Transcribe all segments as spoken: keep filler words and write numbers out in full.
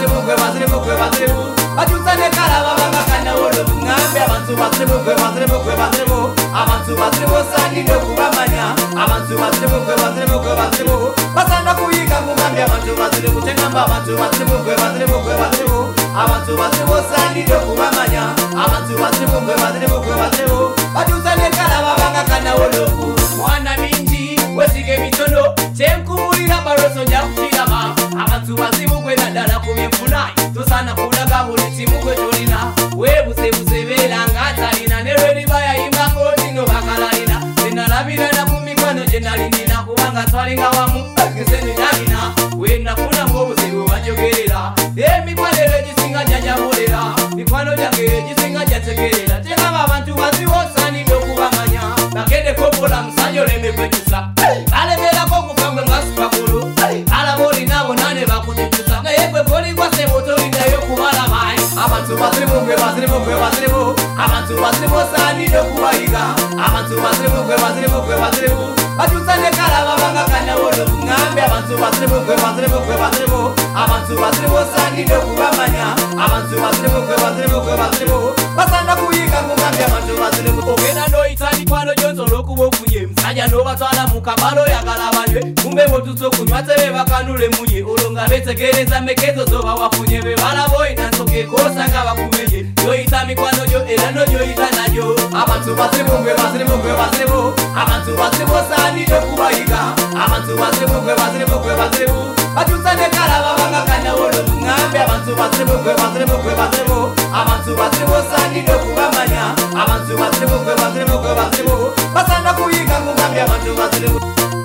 bazirimu gwe bazirimu gwe bazirimu bajuzane kalaba bangakana wolo ngambe abantu bazirimu gwe bazirimu gwe bazirimu abantu bazirimu sangido kubamanya abantu bazirimu gwe bazirimu gwe bazirimu basanda kuyiga ngambe abantu bazirimu tengamba abantu bazirimu gwe bazirimu gwe bazirimu abantu bazirimu sangido kubamanya abantu bazirimu gwe bazirimu gwe bazirimu bajuzane kalaba bangakana wolo mwana minji wesige mitono chenkumulira baroso njakuchirama abantu bazimu gwe nadala kumifuna tosana kulaga buli kimu gwe tolina webuzebuze beera ng'atalina ne lweriba yayimba ng'otino bakalalina zenalabira na ku mikwano gye nalinina kubanga twalinga wamu nze nalina wenafuna ng'obuzibu bajogerera emikwano ero egisinga jajabulera mikwano gyange egisinga jategerera tegaba abantu bazibu osaanidde okubamanya bagendeko bola musajja oleme kwetusa balemerako okufangwe nga supakulu alaba olina bonna ne bakutetusa naye gwe koligwa sebo tolindayo kubalaba abantu bazirimu gwe bazirimu gwe bazirimu abantu bazirimu osaanidde okubayiga abantu bazirimu gwe bazirimu gwe bazirimu bajuzane kalaba bangakana wolo ngambe abantu bazirimu gwe bazirimu gwe bazirimu abantu bazirimu osaanidde okubamanya abantu bazirimu gwe bazirimu gwe bazirimu basanda kuyiga ngambe abantu bazirimu ogenda n'oyita mikwano gy'onsobola okuba ofunye musajja n'obatwala mu kabalo oyagala banywe kumbe bw'otuuse okunywa tebe bakanule munye olwo nga betegereza mekezo zoba wafunye be balaba oyina nsoka ekosanga bakumenye y'oyita mikwano gyo era n'ogyoyita nagyo abantu bazirimu gwe bazirimu gwe bazirimu abantu bazirimu osaanidde okubayiga abantu bazirimu gwe bazirimu gwe bazirimu bajuzane kalaba bangakana wolo ngambe abantu bazirimu gwe bazirimu gwe bazirimu abantu bazirimu osaanidde okubamanya abantu bazirimu gwe bazirimu gwe bazirimu basanda kuyiga ngambe abantu bazirimu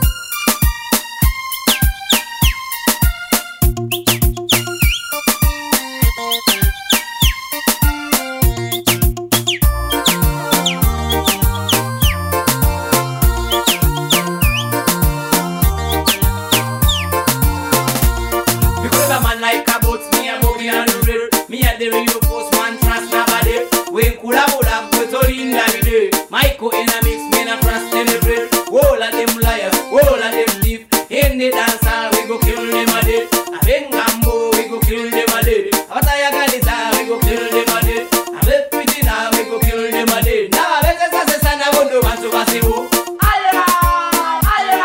Michael in a mix, men a trust in the bread. All of them liars, all of them thief. In the dance hall, we go kill them a dead. A Bengambo, we go kill them a dead. Otaya Galisa, we go kill them a dead. A Left Pitina, we go kill them a dead. Now, let's say, Sana Wondo, and to Basibo. Aya! Aya!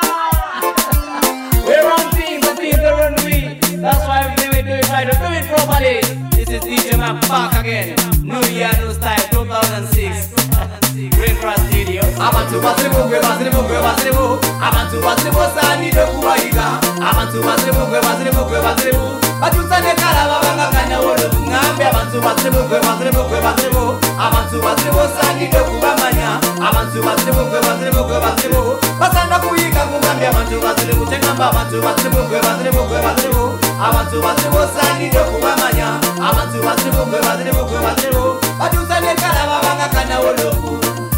We run things, and things don't run we. That's why we do it, do it, try to do it properly. This is D J Mac back again. New Year, new style, two thousand six. Green Cross Studio. Abantu bazirimu gwe bazirimu gwe bazirimu abantu bazirimu osaanidde okubayiga abantu bazirimu gwe bazirimu gwe bazirimu bajuzane kalaba bangakana wolo ngambe abantu bazirimu gwe bazirimu gwe bazirimu abantu bazirimu osaanidde okubamanya abantu bazirimu gwe bazirimu gwe bazirimu basanda kuyiga ngambe abantu bazirimu tengamba abantu bazirimu gwe bazirimu gwe bazirimu abantu bazirimu osaanidde okubamanya abantu bazirimu gwe bazirimu gwe bazirimu bajuzane kalaba bangakana wolo